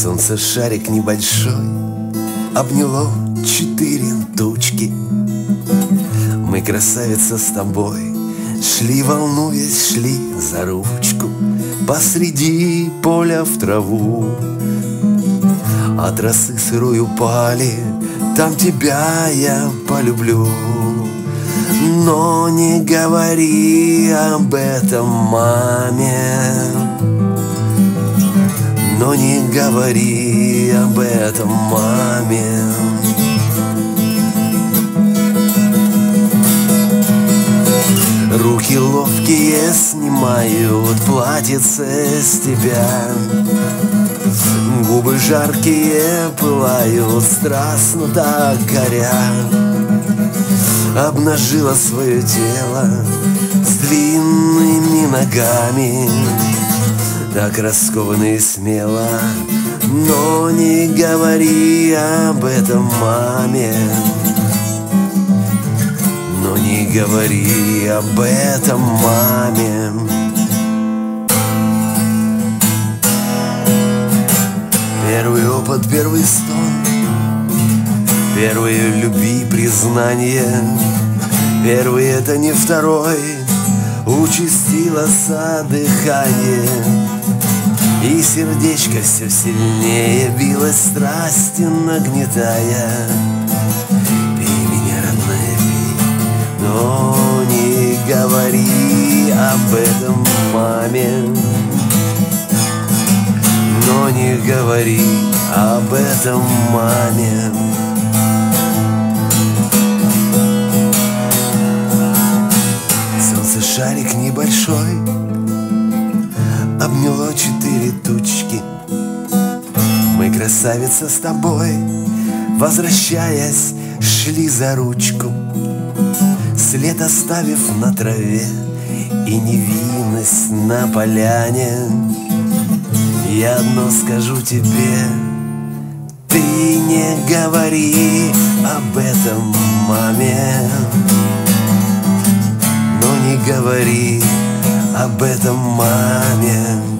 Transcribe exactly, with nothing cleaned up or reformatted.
Солнце шарик небольшой обняло четыре тучки. Мы, красавица, с тобой шли, волнуясь, шли за ручку посреди поля в траву. От росы сырой упали, там тебя я полюблю. Но не говори об этом маме, но не говори об этом маме. Руки ловкие снимают платьице с тебя, губы жаркие пылают, страстно так горя. Обнажила свое тело с длинными ногами, так раскованно и смело. Но не говори об этом маме, но не говори об этом маме. Первый опыт, первый стон, первые любви признания, первый — это не второй. Участилось дыхание, и сердечко все сильнее билось, страсти нагнетая. Пей меня, родная, пей, но не говори об этом маме, но не говори об этом маме. Солнце шарик небольшой обняло четыре тучки. Мы, красавица, с тобой, возвращаясь, шли за ручку, след оставив на траве и невинность на поляне. Я одно скажу тебе: ты не говори об этом маме, но не говори об этом маме.